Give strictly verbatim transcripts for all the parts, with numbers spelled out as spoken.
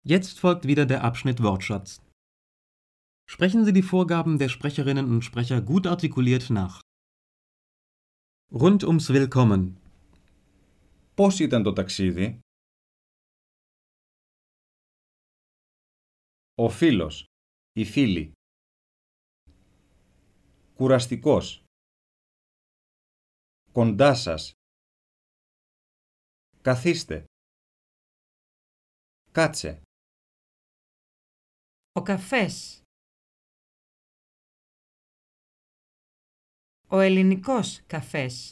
Jetzt folgt wieder der Abschnitt Wortschatz. Sprechen Sie die Vorgaben der Sprecherinnen und Sprecher gut artikuliert nach. Rund ums Willkommen. Πώς ήταν το ταξίδι? Ο φίλος, η φίλη. Κουραστικός. Κοντά σας. Καθίστε. Κάτσε. Ο καφές. Ο ελληνικός καφές.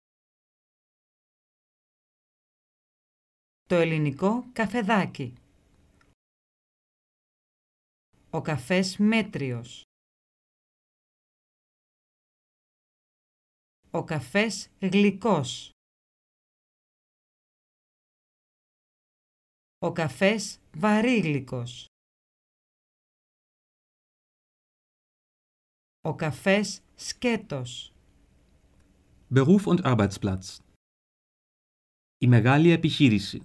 Το ελληνικό καφεδάκι. Ο καφές μέτριος. Ο καφές γλυκός. Ο καφές βαρύγλυκος. Ο καφές σκέτος. Beruf und Arbeitsplatz. Η μεγάλη επιχείρηση.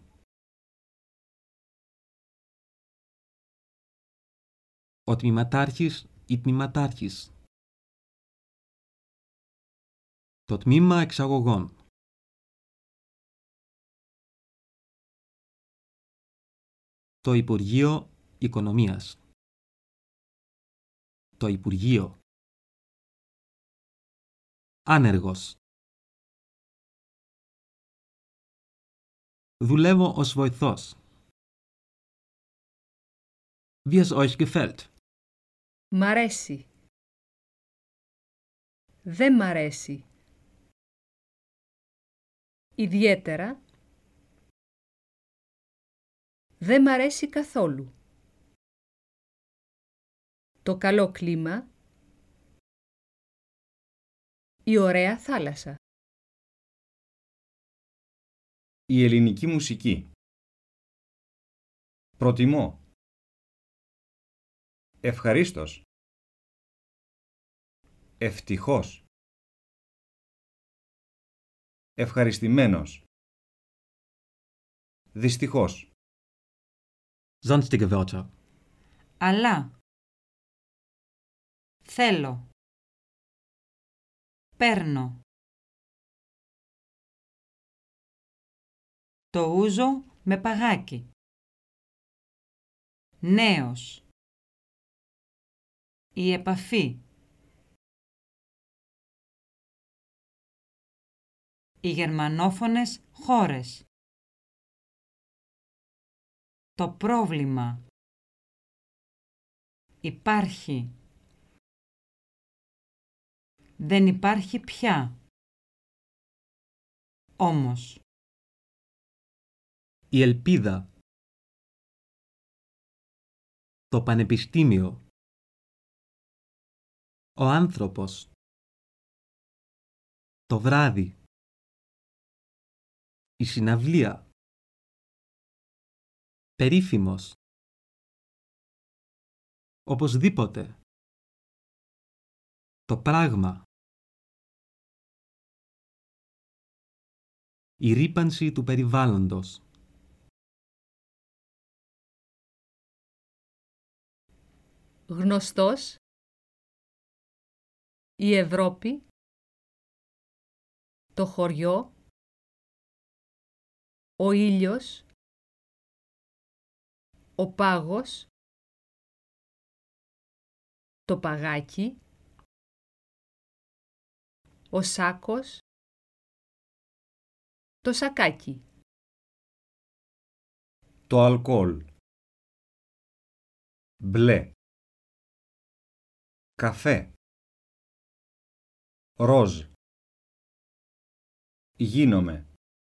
Ο τμήματάρχης ή τμήματάρχης. Το τμήμα εξαγωγών. Το Υπουργείο Οικονομίας. Το Υπουργείο. Άνεργος. Δουλεύω ως βοηθός. Wie es euch gefällt. Μ' αρέσει. Δεν μ' αρέσει. Ιδιαίτερα. Δεν μ' αρέσει καθόλου. Το καλό κλίμα. Η ωραία θάλασσα. Η ελληνική μουσική. Προτιμώ. Ευχαρίστως. Ευτυχώς. Ευχαριστημένος. Δυστυχώς. Sonstige Wörter. Αλλά. Θέλω. Παίρνω. Το ούζο με παγάκι. Νέος. Η επαφή. Οι γερμανόφωνες χώρες. Το πρόβλημα. Υπάρχει. Δεν υπάρχει πια. Όμως. Η ελπίδα. Το πανεπιστήμιο. Ο άνθρωπος. Το βράδυ. Η συναυλία. Περίφημος. Οπωσδήποτε. Το πράγμα. Η ρύπανση του περιβάλλοντος. Γνωστός. Η Ευρώπη. Το χωριό. Ο ήλιος. Ο πάγος. Το παγάκι. Ο σάκος. Το σακάκι. Το αλκοόλ. Μπλε. Καφέ. Ροζ. Γίνομαι.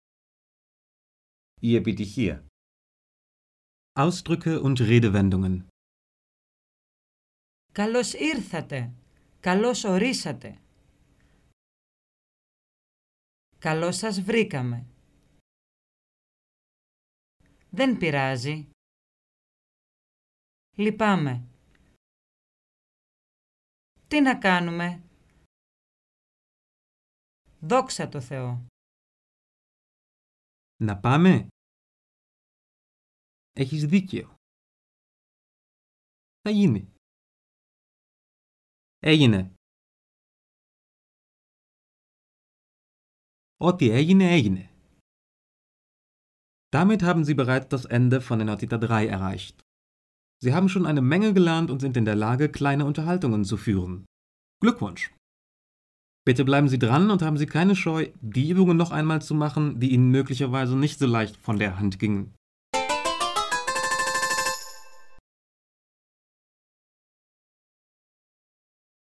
Η επιτυχία. Ausdrücke und Redewendungen. Καλώς ήρθατε. Καλώς ορίσατε. Καλώς σας βρήκαμε. Δεν πειράζει. Λυπάμαι. Τι να κάνουμε. Δόξα τω Θεώ. Να πάμε. Έχεις δίκιο. Θα γίνει. Έγινε. Ό,τι έγινε, έγινε. Damit haben Sie bereits das Ende von der Notita drei erreicht. Sie haben schon eine Menge gelernt und sind in der Lage, kleine Unterhaltungen zu führen. Glückwunsch! Bitte bleiben Sie dran und haben Sie keine Scheu, die Übungen noch einmal zu machen, die Ihnen möglicherweise nicht so leicht von der Hand gingen.